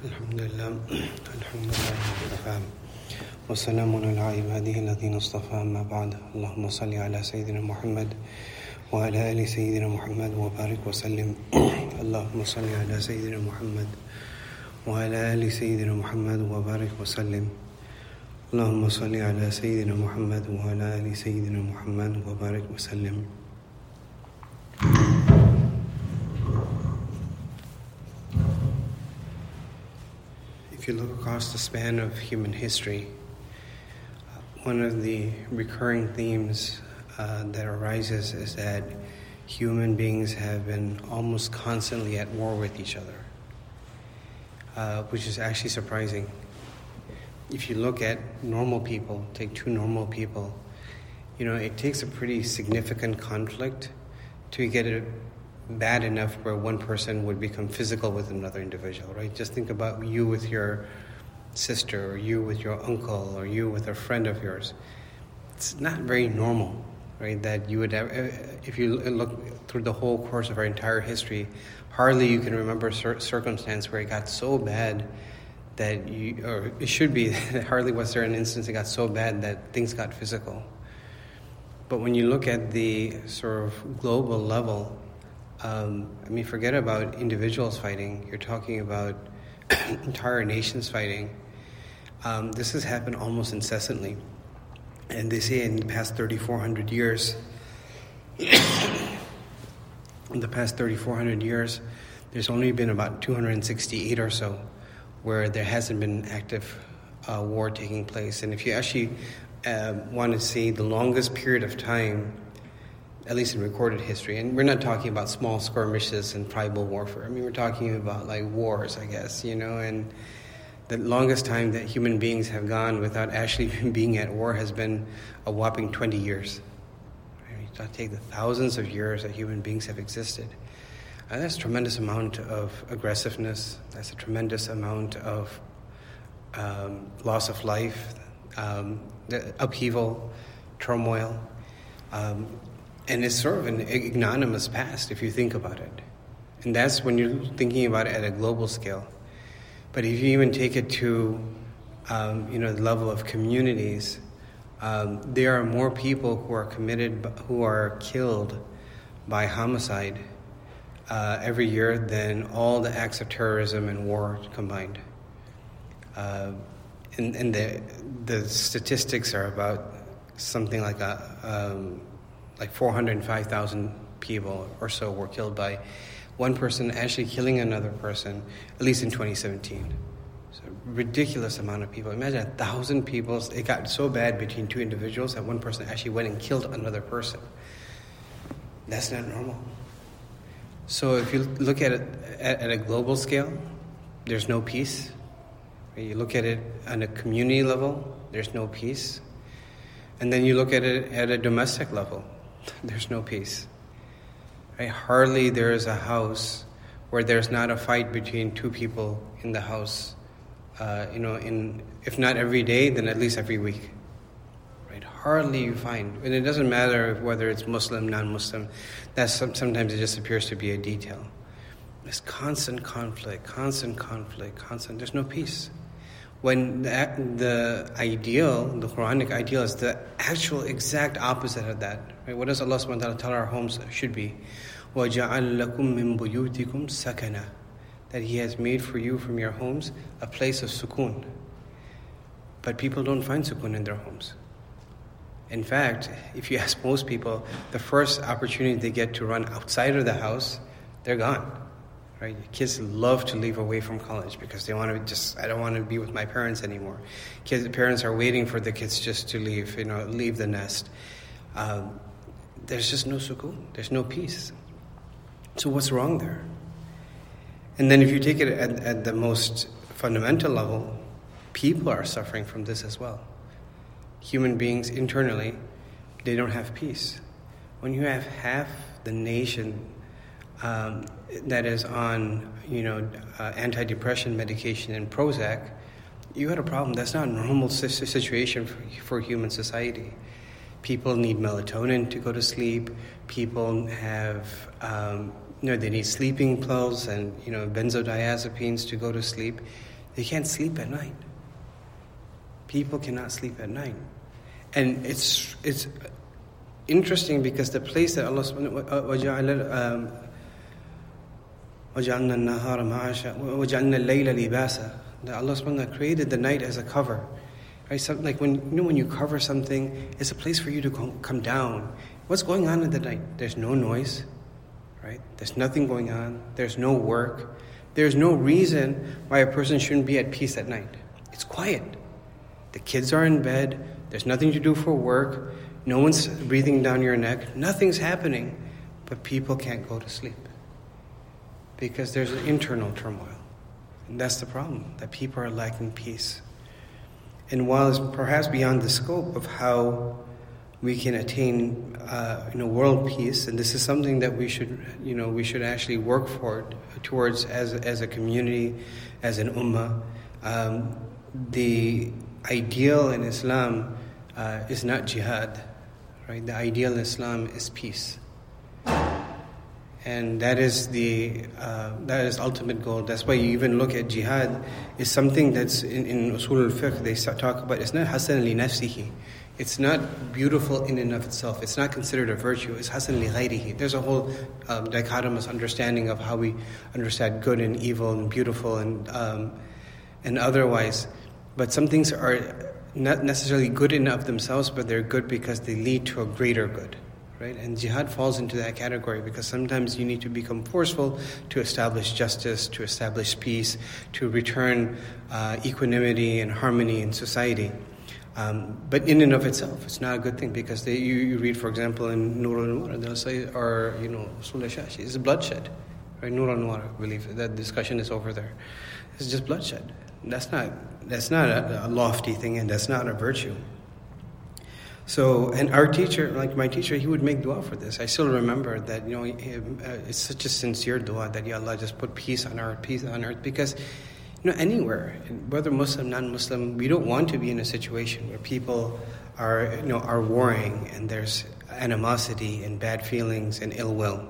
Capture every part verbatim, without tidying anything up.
الحمد لله الحمد لله وكفى وسلام على عباده الذين اصطفى أما بعد اللهم صل على سيدنا محمد وعلى آل سيدنا محمد وبارك وسلم اللهم صل على سيدنا محمد وعلى آل سيدنا محمد وبارك وسلم اللهم صل على سيدنا محمد وعلى آل سيدنا محمد وبارك وسلم. If you look across the span of human history, one of the recurring themes uh, that arises is that human beings have been almost constantly at war with each other, uh, which is actually surprising. If you look at normal people, take two normal people, you know, it takes a pretty significant conflict to get it bad enough where one person would become physical with another individual, right? Just think about you with your sister, or you with your uncle, or you with a friend of yours. It's not very normal, right? That you would have, if you look through the whole course of our entire history, hardly you can remember a circumstance where it got so bad that you, or it should be, hardly was there an instance it got so bad that things got physical. But when you look at the sort of global level, Um, I mean, forget about individuals fighting. You're talking about entire nations fighting. Um, this has happened almost incessantly. And they say in the past thirty-four hundred years, in the past thirty-four hundred years, there's only been about two hundred sixty-eight or so where there hasn't been active uh, war taking place. And if you actually uh, want to see the longest period of time, at least in recorded history, and we're not talking about small skirmishes and tribal warfare. I mean, we're talking about like wars, I guess, you know, and the longest time that human beings have gone without actually being at war has been a whopping twenty years. I mean, you take the thousands of years that human beings have existed. And that's a tremendous amount of aggressiveness. That's a tremendous amount of um, loss of life, um, upheaval, turmoil. Um, And it's sort of an ignominious past if you think about it. And that's when you're thinking about it at a global scale. But if you even take it to, um, you know, the level of communities, um, there are more people who are committed, who are killed by homicide uh, every year than all the acts of terrorism and war combined. Uh, and and the, the statistics are about something like a... Um, like four hundred five thousand people or so were killed by one person actually killing another person, at least in twenty seventeen. It's a ridiculous amount of people. Imagine a thousand people. It got so bad between two individuals that one person actually went and killed another person. That's not normal. So if you look at it at, at a global scale, there's no peace. You look at it on a community level, there's no peace. And then you look at it at a domestic level, there's no peace. Right? Hardly there is a house where there's not a fight between two people in the house. Uh, you know, in if not every day, then at least every week. Right? Hardly you find, and it doesn't matter whether it's Muslim, non-Muslim. That's some, sometimes it just appears to be a detail. There's constant conflict, constant conflict, constant. There's no peace. When the, the ideal, the Quranic ideal, is the actual exact opposite of that. Right? What does Allah subhanahu wa ta'ala tell our homes should be? وَجَعَلْ لَكُم مِّن بُيُوتِكُمْ سَكَنًا. That He has made for you from your homes a place of sukoon. But people don't find sukoon in their homes. In fact, if you ask most people, the first opportunity they get to run outside of the house, they're gone. Right? Kids love to leave away from college because they want to just, I don't want to be with my parents anymore. Kids, parents are waiting for the kids just to leave, you know, leave the nest. Um, there's just no sukoon. There's no peace. So what's wrong there? And then if you take it at, at the most fundamental level, people are suffering from this as well. Human beings internally, they don't have peace. When you have half the nation Um, that is on, you know, uh, antidepressant medication and Prozac, you got a problem. That's not a normal situation for, for human society. People need melatonin to go to sleep. People have, um, you know, they need sleeping pills and, you know, benzodiazepines to go to sleep. They can't sleep at night. People cannot sleep at night. And it's it's interesting because the place that Allah subhanahu wa ta'ala وَجَعَلْنَا النَّهَارَ مَعَاشًا وَجَعَلْنَا اللَّيْلَ لِبَاسًا, that Allah subhanahu wa ta'ala created the night as a cover. Right? Something like when you know when you cover something, it's a place for you to come down. What's going on in the night? There's no noise, right? There's nothing going on. There's no work. There's no reason why a person shouldn't be at peace at night. It's quiet. The kids are in bed. There's nothing to do for work. No one's breathing down your neck. Nothing's happening. But people can't go to sleep because there's an internal turmoil. And that's the problem, that people are lacking peace. And while it's perhaps beyond the scope of how we can attain, uh, you know, world peace, and this is something that we should, you know, we should actually work for towards as as a community, as an ummah. Um, the ideal in Islam uh, is not jihad, right? The ideal in Islam is peace. And that is the uh, that is ultimate goal. That's why you even look at jihad. It's something that's in, in usul al-fiqh, they talk about, it's not hasan li nafsihi. It's not beautiful in and of itself. It's not considered a virtue. It's hasan li ghayrihi. There's a whole um, dichotomous understanding of how we understand good and evil and beautiful and um, and otherwise. But some things are not necessarily good in and of themselves, but they're good because they lead to a greater good. Right? And jihad falls into that category because sometimes you need to become forceful to establish justice, to establish peace, to return uh, equanimity and harmony in society. Um, but in and of itself, it's not a good thing because they, you, you read, for example, in Nur al-Anwar, they'll say, or, you know, Usul al-Shashi, it's bloodshed. Right? Nur al-Anwar, I believe, that discussion is over there. It's just bloodshed. That's not, that's not a, a lofty thing, and that's not a virtue. So, and our teacher, like my teacher, he would make dua for this. I still remember that, you know, it's such a sincere dua that, Ya Allah, just put peace on earth, peace on earth. Because, you know, anywhere, whether Muslim, non-Muslim, we don't want to be in a situation where people are, you know, are warring and there's animosity and bad feelings and ill will.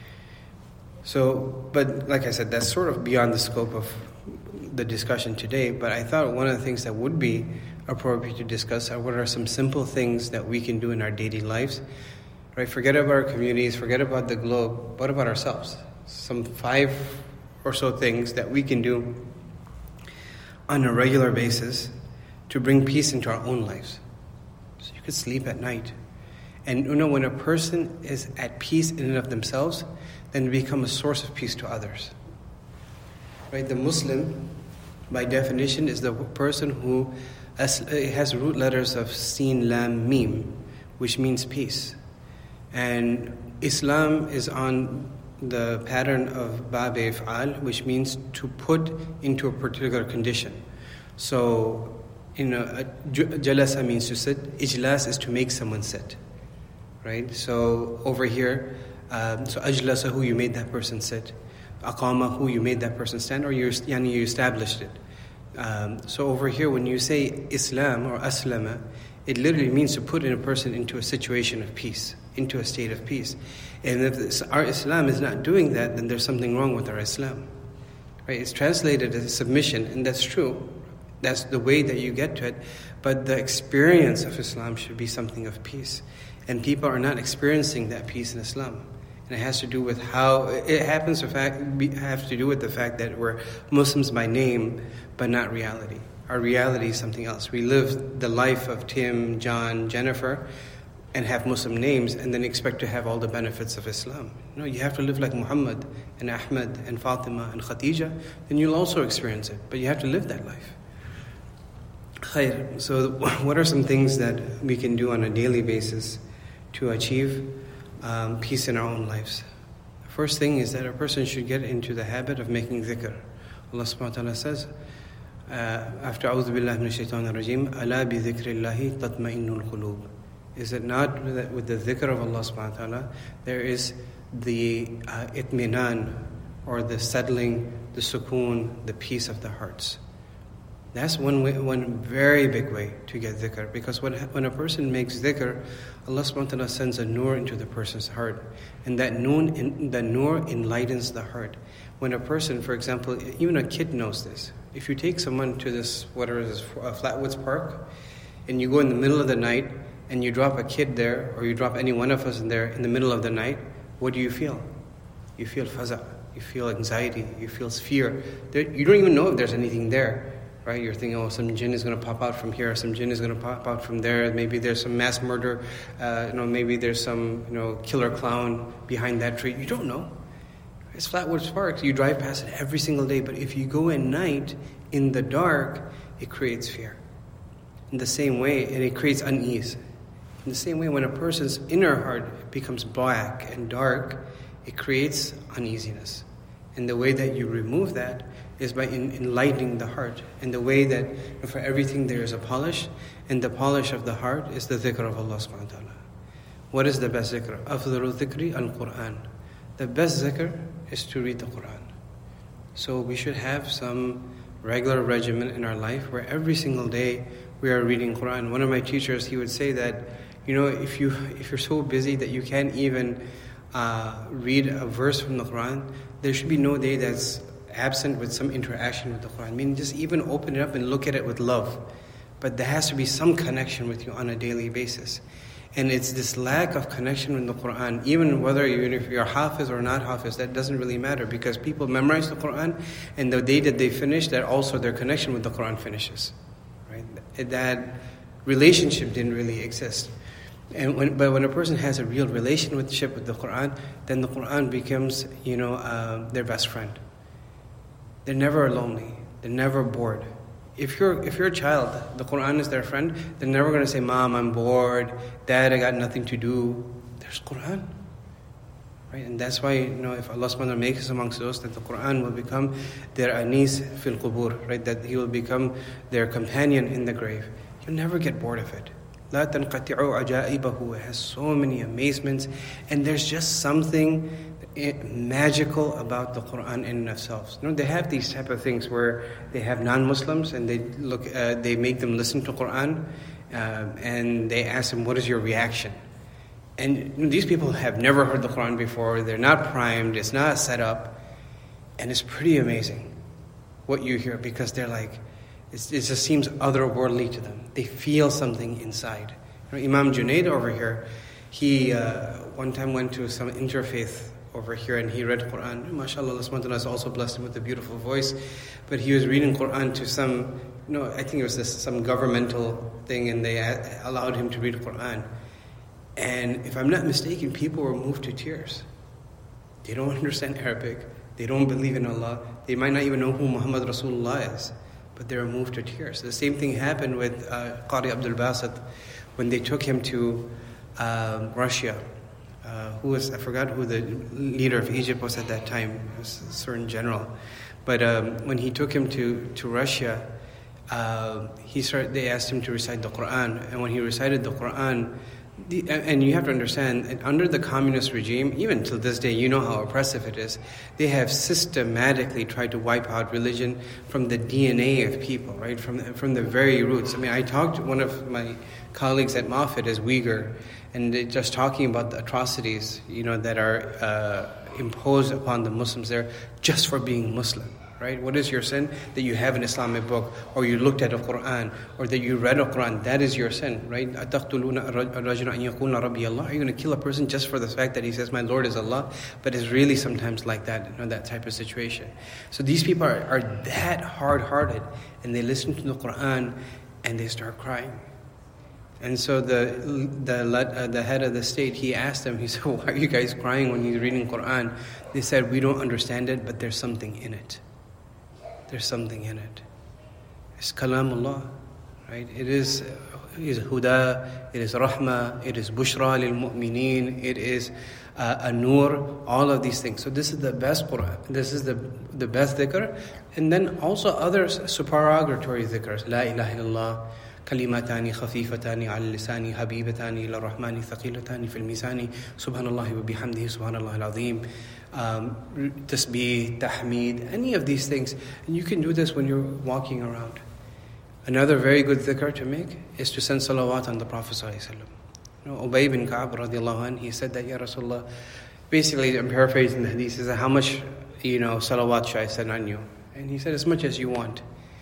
So, but like I said, that's sort of beyond the scope of the discussion today. But I thought one of the things that would be appropriate to discuss are what are some simple things that we can do in our daily lives, right? Forget about our communities, forget about the globe, what about ourselves? Some five or so things that we can do on a regular basis to bring peace into our own lives. So you could sleep at night. And you know, when a person is at peace in and of themselves, then they become a source of peace to others. Right? The Muslim, by definition, is the person who As, it has root letters of Sin, Lam, Mim, which means peace. And Islam is on the pattern of Bab If'al, which means to put into a particular condition. So, you know, Jalasa means to sit. Ijlas is to make someone sit. Right? So, over here, um, so Ajlasa, who you made that person sit. Aqama, who you made that person stand, or you, yani you established it. Um, so over here, when you say Islam or Aslama, it literally means to put in a person into a situation of peace, into a state of peace. And if this, our Islam is not doing that, then there's something wrong with our Islam. Right? It's translated as submission, and that's true. That's the way that you get to it. But the experience of Islam should be something of peace. And people are not experiencing that peace in Islam. And it has to do with how, it happens to fact, have to do with the fact that we're Muslims by name, but not reality. Our reality is something else. We live the life of Tim, John, Jennifer, and have Muslim names, and then expect to have all the benefits of Islam. No, you have to live like Muhammad and Ahmed and Fatima and Khadija, then you'll also experience it. But you have to live that life. Khair. So what are some things that we can do on a daily basis to achieve Um, peace in our own lives? The first thing is that a person should get into the habit of making dhikr. Allah subhanahu wa ta'ala says, uh, after A'udhu billahi minash shaitanir rajim, Ala bi dhikrillahi tatma'innul qulub. Is it not that with the dhikr of Allah subhanahu wa ta'ala, there is the uh, itminan, or the settling, the sukoon, the peace of the hearts. That's one way, one very big way to get dhikr. Because when, when a person makes dhikr, Allah subhanahu wa ta'ala sends a nur into the person's heart. And that nur, that nur enlightens the heart. When a person, for example, even a kid knows this. If you take someone to this, whatever it is, uh, Flatwoods Park, and you go in the middle of the night, and you drop a kid there, or you drop any one of us in there in the middle of the night, what do you feel? You feel faza, you feel anxiety, you feel fear. There, you don't even know if there's anything there, right? You're thinking, oh, some jinn is going to pop out from here, some jinn is going to pop out from there, maybe there's some mass murder, uh, you know, maybe there's some, you know, killer clown behind that tree. You don't know. It's Flatwoods Park. You drive past it every single day, but if you go at night, in the dark, it creates fear. In the same way, and it creates unease. In the same way, when a person's inner heart becomes black and dark, it creates uneasiness. And the way that you remove that is by enlightening the heart. And the way that for everything there is a polish, and the polish of the heart is the dhikr of Allah subhanahu wa ta'ala. What is the best dhikr? أفضل ذكر القرآن. The best dhikr is to read the Quran. So we should have some regular regimen in our life where every single day we are reading Quran. One of my teachers, he would say that, you know, if you if you're so busy that you can't even uh, read a verse from the Quran, there should be no day that's absent with some interaction with the Quran. I mean, just even open it up and look at it with love. But there has to be some connection with you on a daily basis. And it's this lack of connection with the Quran, even whether you, if you're Hafiz or not Hafiz, that doesn't really matter, because people memorize the Quran, and the day that they finish, that also their connection with the Quran finishes. Right? That relationship didn't really exist. And when, but when a person has a real relationship with the Quran, then the Quran becomes, you know, uh, their best friend. They're never lonely. They're never bored. If you're if you're a child, the Quran is their friend, they're never going to say, Mom, I'm bored. Dad, I got nothing to do. There's Quran. Right? And that's why, you know, if Allah subhanahu wa ta'ala makes us amongst those, that the Quran will become their anis fil qubur, right? That He will become their companion in the grave. You'll never get bored of it. لا تنقطعوا عجائبه. It has so many amazements, and there's just something magical about the Quran in themselves. You know, they have these type of things where they have non-Muslims and they look, uh, they make them listen to Quran, uh, and they ask them, "What is your reaction?" And you know, these people have never heard the Quran before. They're not primed. It's not set up, and it's pretty amazing what you hear, because they're like, it's, it just seems otherworldly to them. They feel something inside. You know, Imam Junaid over here, he uh, one time went to some interfaith over here, and he read Quran. MashaAllah, Allah subhanahu wa ta'ala has also blessed him with a beautiful voice. But he was reading Quran to some, you know, I think it was this, some governmental thing, and they allowed him to read Quran. And if I'm not mistaken, people were moved to tears. They don't understand Arabic. They don't believe in Allah. They might not even know who Muhammad Rasulullah is, but they were moved to tears. The same thing happened with uh, Qari Abdul Basit when they took him to uh, Russia. Uh, who was, I forgot who the leader of Egypt was at that time. It was a certain general. But um, when he took him to, to Russia, uh, he started, they asked him to recite the Quran. And when he recited the Quran, the, and you have to understand, under the communist regime, even till this day, you know how oppressive it is. They have systematically tried to wipe out religion from the D N A of people, right? From, from the very roots. I mean, I talked to one of my colleagues at Moffitt as Uyghur, and just talking about the atrocities, you know, that are uh, imposed upon the Muslims there just for being Muslim, right? What is your sin? That you have an Islamic book, or you looked at a Quran, or that you read a Quran. That is your sin, right? أَتَقْتُلُونَ الرَّجُلَ أَنْ يَقُولَ رَبِّيَ اللَّهِ. Are you going to kill a person just for the fact that he says, my Lord is Allah? But it's really sometimes like that, you know, that type of situation. So these people are, are that hard-hearted, and they listen to the Quran, and they start crying. And so the the uh, the head of the state, he asked them, he said, why are you guys crying when you're reading Quran? They said, we don't understand it, but there's something in it. There's something in it. It's Kalamullah, right? It is, it is Huda, it is Rahmah, it is Bushra lil Mu'mineen, it is uh, An-Nur, all of these things. So this is the best Quran. This is the the best dhikr. And then also other supererogatory dhikrs. La ilaha illallah. كلمتان خفيفتان على اللسان حبيبتان إلى الرحمن ثقيلتان في الميزان سبحان الله وبحمده سبحان الله العظيم, um, tasbih, tahmid, any of these things. And you can do this when you're walking around. Another very good dhikr to make is to send salawat on the Prophet ﷺ. You know, Ubay bin Ka'b radiallahu anh, he said that, Ya Rasulullah, basically I'm paraphrasing the hadith, he said, how much, you know, salawat should I send on you? And he said, as much as you want.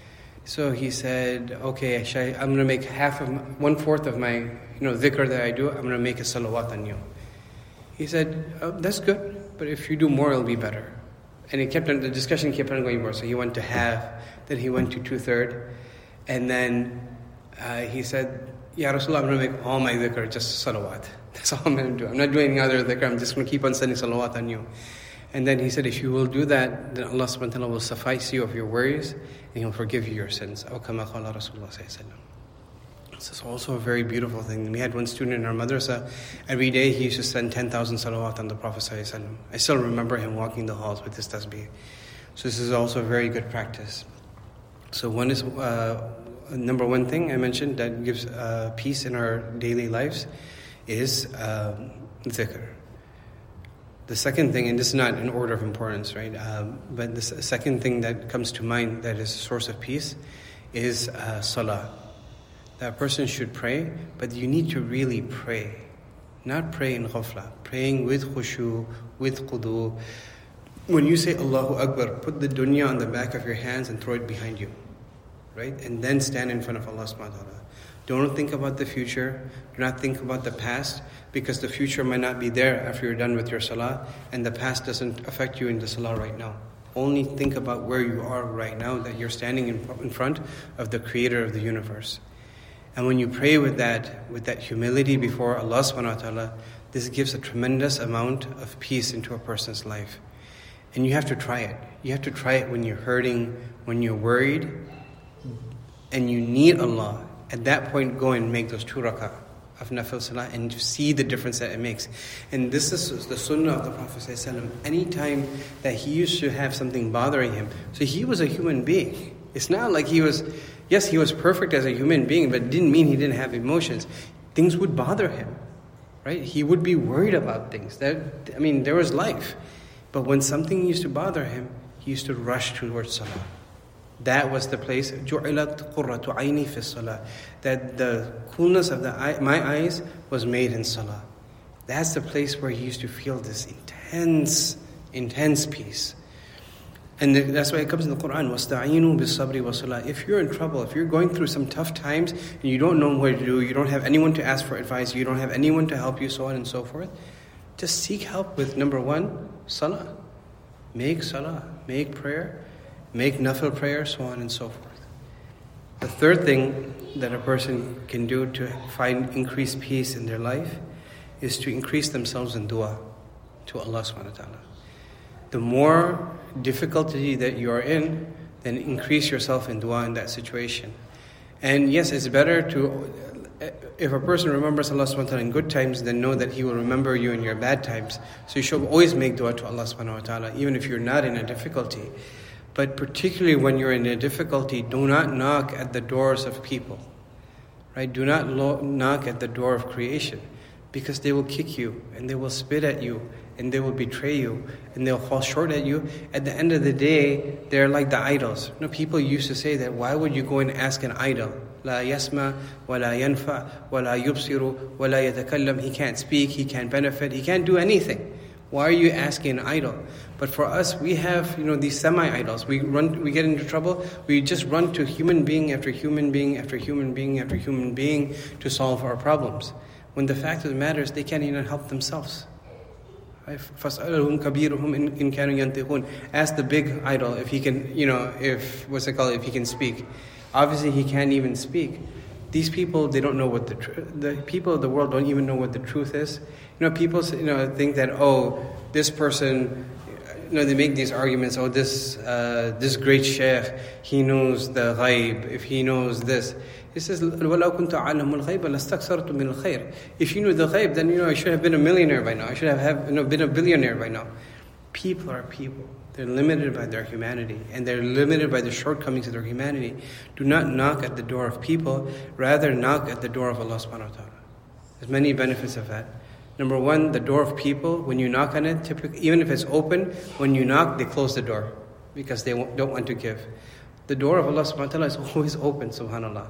So he said, okay, I, I'm going to make half of, my, one fourth of my, you know, dhikr that I do, I'm going to make a salawat on you. He said, oh, that's good, but if you do more, it'll be better. And it kept on, the discussion kept on going more. So he went to half, then he went to two-third, and then uh, he said, Ya Rasulullah, I'm going to make all my dhikr just salawat. That's all I'm going to do. I'm not doing any other dhikr, I'm just going to keep on sending salawat on you. And then he said, if you will do that, then Allah subhanahu wa ta'ala will suffice you of your worries, and He'll forgive you your sins. Aw kama qala Rasulullah sallallahu alaihi wasallam. This is also a very beautiful thing. We had one student in our madrasa, every day he used to send ten thousand salawat on the Prophet sallallahu alaihi wasallam. I still remember him walking the halls with his tasbih. So this is also a very good practice. So one is, uh, number one thing I mentioned that gives uh, peace in our daily lives is um, dhikr. The second thing, and this is not in order of importance, right? Um, but the second thing that comes to mind that is a source of peace is uh, salah. That person should pray, but you need to really pray. Not pray in ghafla. Praying with khushu, with qudu. When you say Allahu Akbar, put the dunya on the back of your hands and throw it behind you. Right? And then stand in front of Allah subhanahu wa ta'ala. Don't think about the future. Do not think about the past, because the future might not be there after you're done with your salah, and the past doesn't affect you in the salah right now. Only think about where you are right now, that you're standing in, in front of the creator of the universe. And when you pray with that, with that humility before Allah subhanahu wa ta'ala, this gives a tremendous amount of peace into a person's life. And you have to try it. You have to try it when you're hurting, when you're worried, and you need Allah. At that point, go and make those two rak'ah of nafil salah and see the difference that it makes. And this is the sunnah of the Prophet ﷺ. Anytime that he used to have something bothering him, so he was a human being. It's not like he was, yes, he was perfect as a human being, but it didn't mean he didn't have emotions. Things would bother him, right? He would be worried about things. That, I mean, there was life. But when something used to bother him, he used to rush towards salah. That was the place, جُعِلَتْ قُرَّةُ عَيْنِي فِي الصَّلَاةِ, that the coolness of the eye, my eyes was made in salah. That's the place where he used to feel this intense, intense peace. And that's why it comes in the Quran, وَاسْتَعِينُوا بِالصَّبْرِ وَالصَّلَاةِ. If you're in trouble, if you're going through some tough times, and you don't know what to do, you don't have anyone to ask for advice, you don't have anyone to help you, so on and so forth, just seek help with, number one, salah. Make salah, make prayer, make nafil prayer, so on and so forth. The third thing that a person can do to find increased peace in their life is to increase themselves in dua to Allah subhanahu wa ta'ala. The more difficulty that you are in, then increase yourself in dua in that situation. And yes, it's better to, if a person remembers Allah subhanahu wa ta'ala in good times, then know that He will remember you in your bad times. So you should always make dua to Allah subhanahu wa ta'ala, even if you're not in a difficulty. But particularly when you're in a difficulty, do not knock at the doors of people. Right? Do not lo- knock at the door of creation, because they will kick you, and they will spit at you, and they will betray you, and they'll fall short at you. At the end of the day, they're like the idols. You know, people used to say that, why would you go and ask an idol? لا يسمع ولا ينفع ولا يبصر ولا يتكلم. He can't speak, he can't benefit, he can't do anything. Why are you asking an idol? But for us, we have, you know, these semi-idols. We run, we get into trouble. We just run to human being after human being after human being after human being to solve our problems. When the fact of the matter is, they can't even help themselves. فَاسْأَلُهُمْ كَبِيرُهُمْ إِنْ كَانُوا يَنْطِقُونَ. Ask the big idol if he can, you know, if what's it called, if he can speak. Obviously, he can't even speak. These people, they don't know what the tr- the people of the world don't even know what the truth is. You know, people, you know, think that, oh, this person, you know, they make these arguments. Oh, this uh, this great sheikh, he knows the ghaib. If he knows this, he says, وَلَوْ كُنْتُ أَعْلَمُ الْغَيْبَ لَاسْتَكْثَرْتُ مِنَ الْخَيْرِ. If you knew the ghaib, then, you know, I should have been a millionaire by now. I should have, have you know, been a billionaire by now. People are people. They're limited by their humanity, and they're limited by the shortcomings of their humanity. Do not knock at the door of people, rather knock at the door of Allah subhanahu wa ta'ala. There's many benefits of that. Number one, the door of people, when you knock on it, typically, even if it's open, when you knock, they close the door because they don't want to give. The door of Allah subhanahu wa ta'ala is always open, subhanAllah.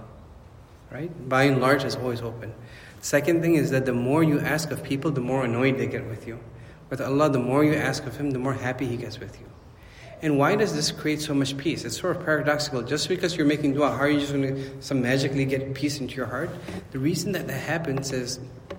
Right? By and large, it's always open. Second thing is that the more you ask of people, the more annoyed they get with you. With Allah, the more you ask of Him, the more happy He gets with you. And why does this create so much peace? It's sort of paradoxical. Just because you're making dua, how are you just going to some magically get peace into your heart? The reason that that happens is,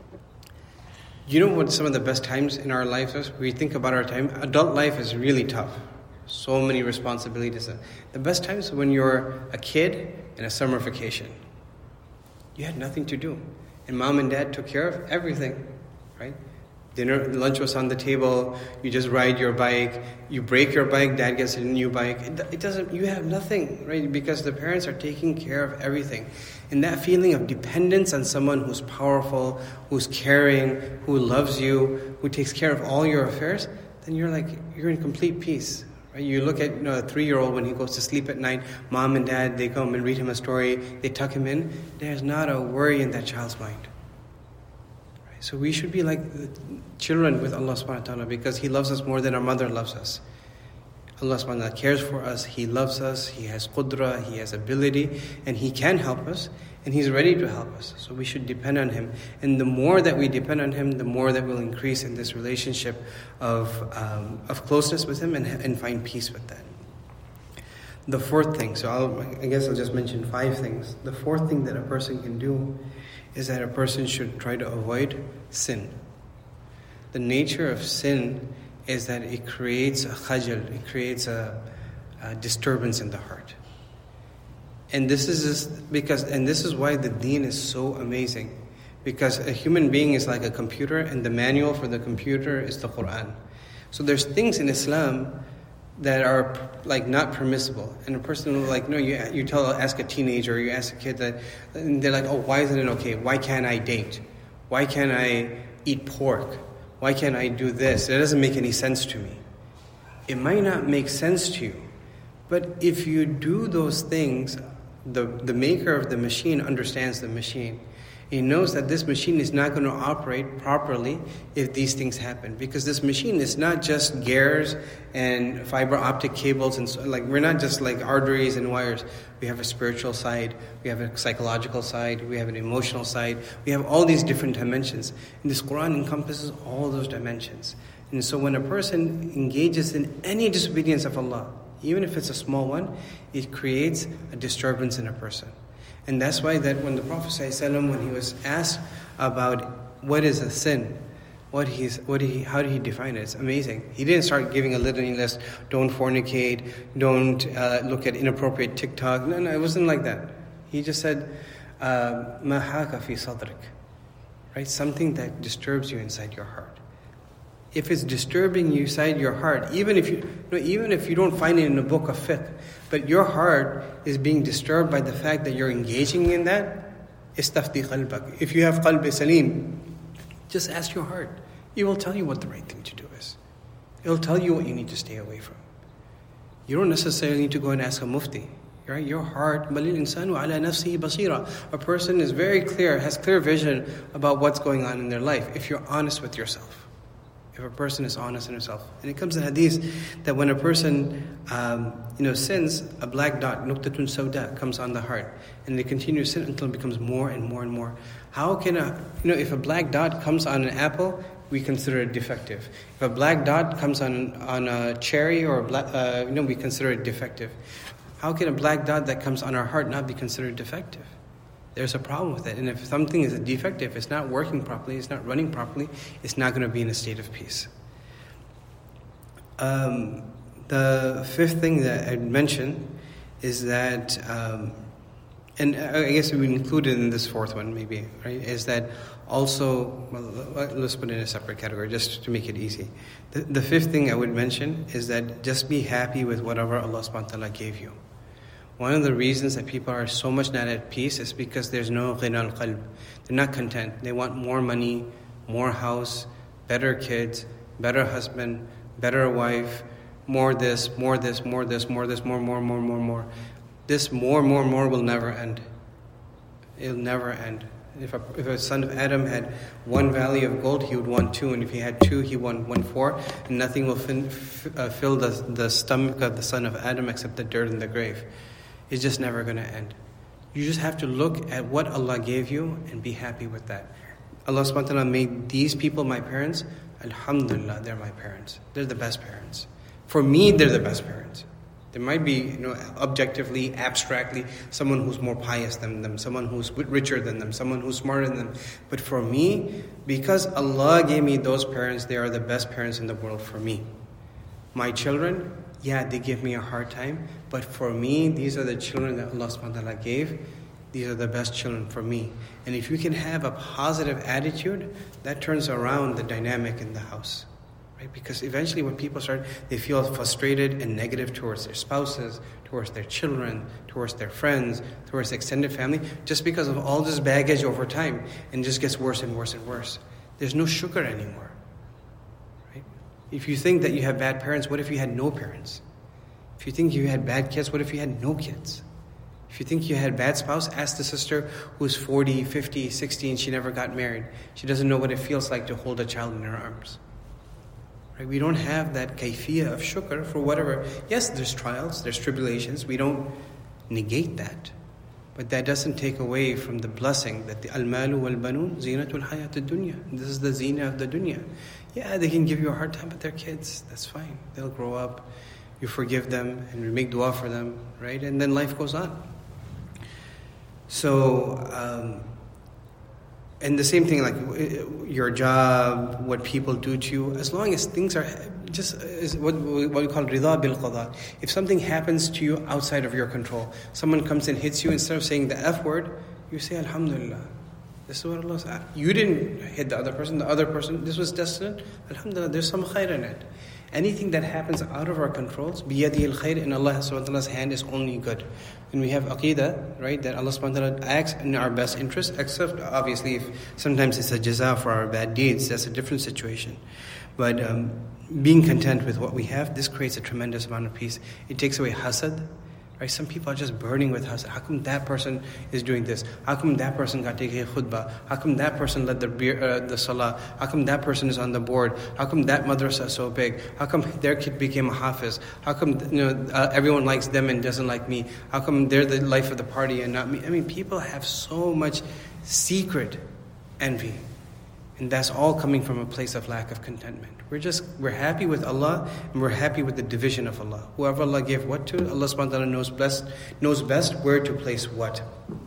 you know what some of the best times in our lives is? We think about our time. Adult life is really tough. So many responsibilities. The best times when you're a kid in a summer vacation. You had nothing to do. And mom and dad took care of everything, right? Dinner, lunch was on the table, you just ride your bike, you break your bike, dad gets a new bike. It, it doesn't, you have nothing, right? Because the parents are taking care of everything. And that feeling of dependence on someone who's powerful, who's caring, who loves you, who takes care of all your affairs, then you're like, you're in complete peace. Right? You look at you know, a three-year-old when he goes to sleep at night, mom and dad, they come and read him a story, they tuck him in. There's not a worry in that child's mind. So we should be like children with Allah subhanahu wa ta'ala because He loves us more than our mother loves us. Allah subhanahu wa ta'ala cares for us, He loves us, He has qudra, He has ability, and He can help us, and He's ready to help us. So we should depend on Him. And the more that we depend on Him, the more that we'll increase in this relationship of um, of closeness with Him and, and find peace with that. The fourth thing, so I'll, I guess I'll just mention five things. The fourth thing that a person can do is that a person should try to avoid sin. The nature of sin is that it creates a khajal, it creates a, a disturbance in the heart. And this is just because, and this is why the deen is so amazing. Because a human being is like a computer, and the manual for the computer is the Quran. So there's things in Islam that are like not permissible, and a person will like no you you tell ask a teenager or you ask a kid that, and they're like, oh, why isn't it okay? Why can't I date? Why can't I eat pork? Why can't I do this? It doesn't make any sense to me. It might not make sense to you, but if you do those things, the the maker of the machine understands the machine. He knows that this machine is not going to operate properly if these things happen. Because this machine is not just gears and fiber optic cables. And so, like we're not just like arteries and wires. We have a spiritual side. We have a psychological side. We have an emotional side. We have all these different dimensions. And this Quran encompasses all those dimensions. And so when a person engages in any disobedience of Allah, even if it's a small one, it creates a disturbance in a person. And that's why that when the Prophet ﷺ, when he was asked about what is a sin, what he's, what he, how did he define it? It's amazing. He didn't start giving a litany list. Don't fornicate. Don't uh, look at inappropriate TikTok. No, no, it wasn't like that. He just said, "Ma haka fi sadrik," right? Something that disturbs you inside your heart. If it's disturbing you inside your heart, even if you, you know, even if you don't find it in a book of fiqh, but your heart is being disturbed by the fact that you're engaging in that, istafti qalbak. If you have qalb salim, just ask your heart. It will tell you what the right thing to do is. It will tell you what you need to stay away from. You don't necessarily need to go and ask a mufti. Right? Your heart, balil insanu ala nafsihi basira. A person is very clear, has clear vision about what's going on in their life if you're honest with yourself. If a person is honest in himself. And it comes in hadith that when a person um, you know, sins, a black dot, nuqtatun sawda, comes on the heart. And they continue to sin until it becomes more and more and more. How can a, you know, if a black dot comes on an apple, we consider it defective. If a black dot comes on on a cherry or a black, uh, you know, we consider it defective. How can a black dot that comes on our heart not be considered defective? There's a problem with it. And if something is a defect, if it's not working properly, it's not running properly, it's not going to be in a state of peace. Um, the fifth thing that I'd mention is that, um, and I guess we included in this fourth one maybe, right, is that also, well, let's put it in a separate category just to make it easy. The, the fifth thing I would mention is that just be happy with whatever Allah subhanahu wa ta'ala gave you. One of the reasons that people are so much not at peace is because there's no ghina al-qalb. They're not content. They want more money, more house, better kids, better husband, better wife, more this, more this, more this, more this, more, more, more, more, more. This more, more, more will never end. It'll never end. If a, if a son of Adam had one valley of gold, he would want two. And if he had two, he would want four. And nothing will fin, f, uh, fill the, the stomach of the son of Adam except the dirt in the grave. It's just never going to end. You just have to look at what Allah gave you and be happy with that. Allah subhanahu wa ta'ala made these people my parents. Alhamdulillah, they're my parents. They're the best parents. For me, they're the best parents. There might be, you know, objectively, abstractly, someone who's more pious than them, someone who's richer than them, someone who's smarter than them. But for me, because Allah gave me those parents, they are the best parents in the world for me. My children, yeah, they give me a hard time, but for me, these are the children that Allah subhanahu wa ta'ala gave. These are the best children for me. And if you can have a positive attitude, that turns around the dynamic in the house. Right? Because eventually when people start, they feel frustrated and negative towards their spouses, towards their children, towards their friends, towards the extended family, just because of all this baggage over time, and it just gets worse and worse and worse. There's no shukr anymore. Right? If you think that you have bad parents, what if you had no parents? If you think you had bad kids, what if you had no kids? If you think you had a bad spouse, ask the sister who's forty, fifty, sixty, and she never got married. She doesn't know what it feels like to hold a child in her arms. Right? We don't have that kayfiyah of shukr for whatever. Yes, there's trials, there's tribulations. We don't negate that. But that doesn't take away from the blessing that the al-malu wal-banun zinatul hayat ad-dunya. This is the zina of the dunya. Yeah, they can give you a hard time, but they're kids. That's fine. They'll grow up. You forgive them and you make dua for them, right? And then life goes on. So, um, and the same thing, like your job, what people do to you, as long as things are just is what, what we call rida bil qada. If something happens to you outside of your control, someone comes and hits you, instead of saying the F word, you say Alhamdulillah. This is what Allah said. You didn't hit the other person, the other person, this was destined. Alhamdulillah, there's some khair in it. Anything that happens out of our controls, biyadi al-khair, in Allah subhanahu wa ta'ala's hand, is only good. And we have aqidah, right, that Allah subhanahu wa ta'ala acts in our best interest, except obviously if sometimes it's a jaza for our bad deeds, that's a different situation. But um, being content with what we have, this creates a tremendous amount of peace. It takes away hasad. Right? Some people are just burning with hasad. How come that person is doing this? How come that person got to take a khutbah? How come that person led the uh, the salah? How come that person is on the board? How come that madrasa is so big? How come their kid became a hafiz? How come, you know, uh, everyone likes them and doesn't like me? How come they're the life of the party and not me? I mean, people have so much secret envy. And that's all coming from a place of lack of contentment. We're just, we're happy with Allah, and we're happy with the division of Allah. Whoever Allah gave what to, Allah subhanahu wa ta'ala knows best, knows best where to place what.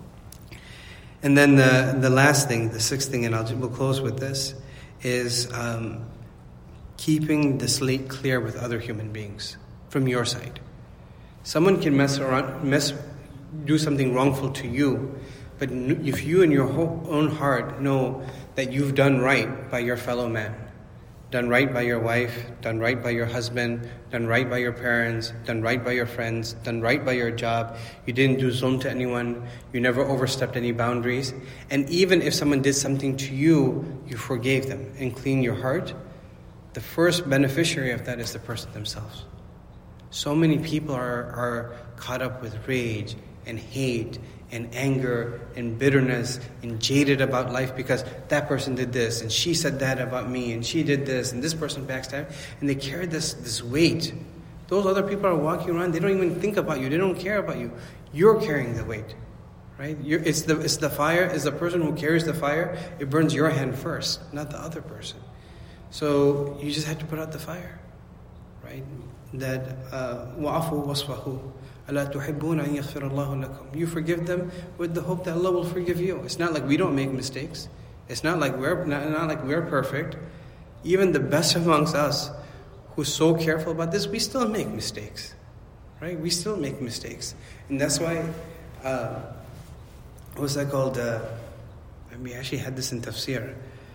And then the, the last thing, the sixth thing, and I'll, we'll close with this, is um, keeping the slate clear with other human beings from your side. Someone can mess around, mess, do something wrongful to you, but if you in your own heart know that you've done right by your fellow man, done right by your wife, done right by your husband, done right by your parents, done right by your friends, done right by your job, you didn't do zulm to anyone, you never overstepped any boundaries, and even if someone did something to you, you forgave them and cleaned your heart, the first beneficiary of that is the person themselves. So many people are, are caught up with rage and hate and anger and bitterness and jaded about life because that person did this and she said that about me and she did this and this person backstabbed, and they carry this, this weight. Those other people are walking around, they don't even think about you, they don't care about you. You're carrying the weight, right? You're, it's the it's the fire, it's the person who carries the fire, it burns your hand first, not the other person. So you just have to put out the fire, right? That وَعَفُوا وَصْفَحُوا أَلَا تُحِبُّونَ أَن يَغْفِرَ اللَّهُ لَكُمْ. You forgive them with the hope that Allah will forgive you. It's not like we don't make mistakes. It's not like we're not, not like we're perfect. Even the best amongst us, who's so careful about this, we still make mistakes, right? We still make mistakes, and that's why. Uh, what's that called? Uh, we actually had this in tafsir.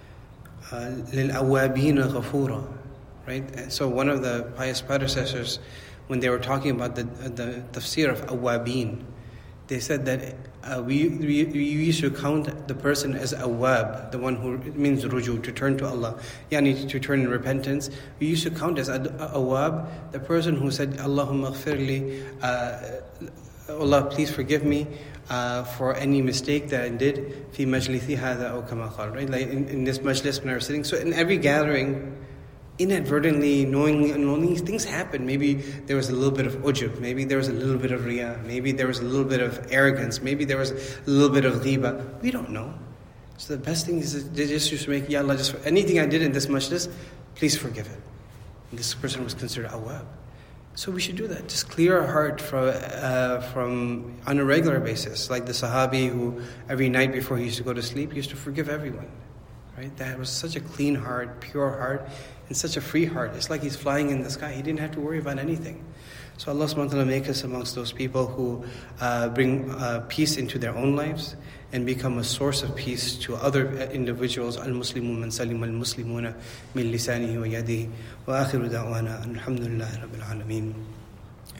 لِلْأَوَّابِينَ غَفُورًا. Right? And so one of the pious predecessors, when they were talking about the the tafsir of awabin, they said that uh, we, we we used to count the person as awab, the one who, it means ruju, to turn to Allah, yani to turn in repentance. We used to count as awab the person who said, Allahumma ghfirli, uh, Allah, please forgive me uh, for any mistake that I did, fi majlithi hadha aw kama qal, right? Like in, in this majlis when I was sitting. So in every gathering, inadvertently, knowingly, unknowingly, things happen. Maybe there was a little bit of ujub, maybe there was a little bit of riyah, maybe there was a little bit of arrogance, maybe there was a little bit of ghiba. We don't know. So the best thing is to just make, Ya Allah, just for anything I did in this majlis, please forgive it. And this person was considered awab. So we should do that. Just clear our heart from, uh, from on a regular basis. Like the Sahabi who every night before he used to go to sleep, used to forgive everyone. Right? That was such a clean heart, pure heart, and such a free heart. It's like he's flying in the sky. He didn't have to worry about anything. So Allah subhanahu wa ta'ala make us amongst those people who uh, bring uh, peace into their own lives and become a source of peace to other individuals. Al-Muslimun man salim al-Muslimuna min lisanihi wa yadihi. Wa akhiru da'wana alhamdulillahi rabbil alameen.